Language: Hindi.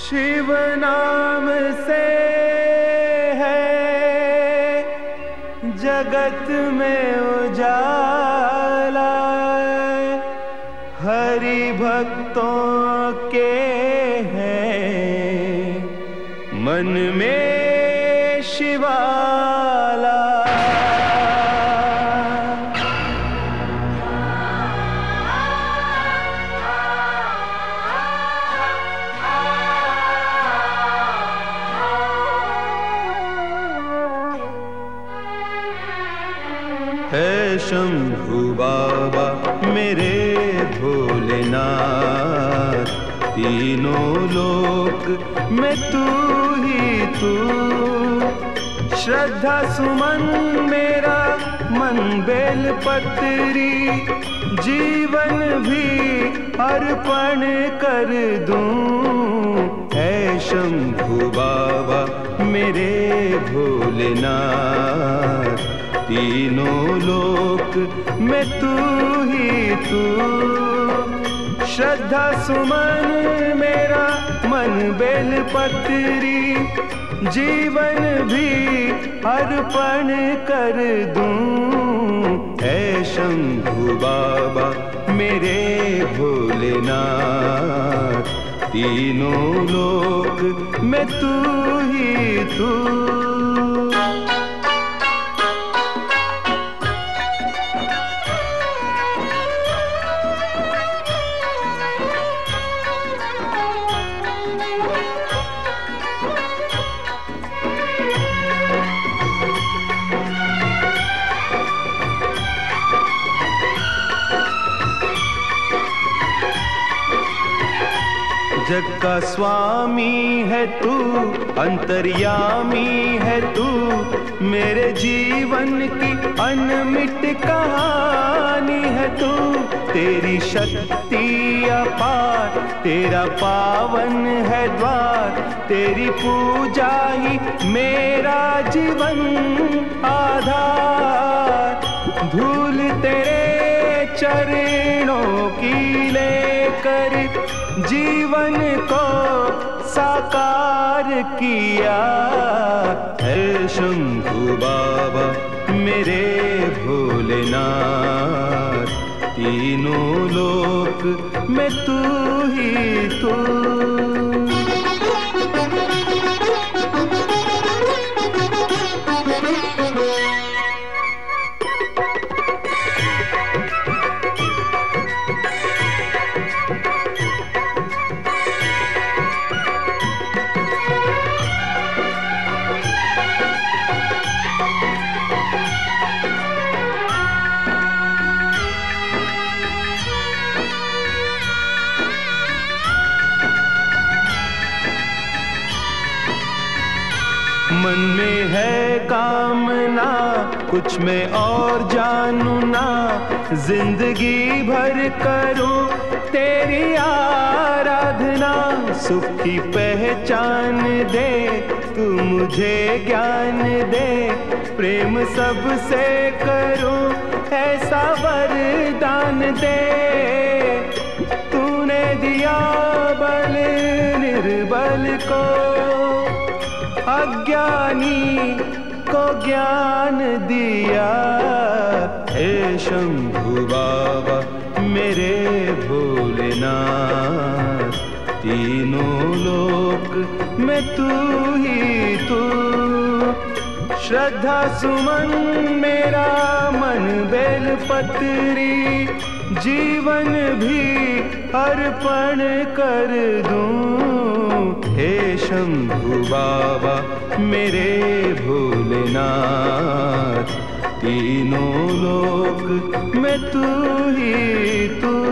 शिव नाम से है जगत में उजाला, हरि भक्तों के हैं मन में शिवाला। है शंभु बाबा मेरे भोलेनाथ, तीनों लोक में तू ही तू। श्रद्धा सुमन मेरा मन बेल पत्री, जीवन भी अर्पण कर दूं। है शंभु बाबा मेरे भोलेनाथ, तीनों लोक में तू ही तू। श्रद्धा सुमन मेरा मन बेल पत्री, जीवन भी अर्पण कर दूं। है शंभु बाबा मेरे भोलेनाथ, तीनों लोक में तू ही तू। जग का स्वामी है तू, अंतर्यामी है तू, मेरे जीवन की अनमिट कहानी है तू। तेरी शक्ति अपार, तेरा पावन है द्वार, तेरी पूजा ही मेरा जीवन आधार। धूल तेरे चरणों की लेकर जीवन को साकार किया। है शंभु बाबा मेरे भोलेनाथ, तीनों लोक में तू ही तू। मन में है कामना कुछ मैं और जानू ना, जिंदगी भर करूं तेरी आराधना। सुख की पहचान दे तू मुझे ज्ञान दे, प्रेम सबसे करूं ऐसा वरदान दे। तूने दिया बल निर्बल को, अज्ञानी को ज्ञान दिया। हे शंभु बाबा मेरे भोलेनाथ, तीनों लोक में तू ही तू। श्रद्धा सुमन मेरा मन बेल पत्री, जीवन भी अर्पण कर दूं। हे शंभु बाबा मेरे भोलेनाथ, तीनों लोक में तू ही तू।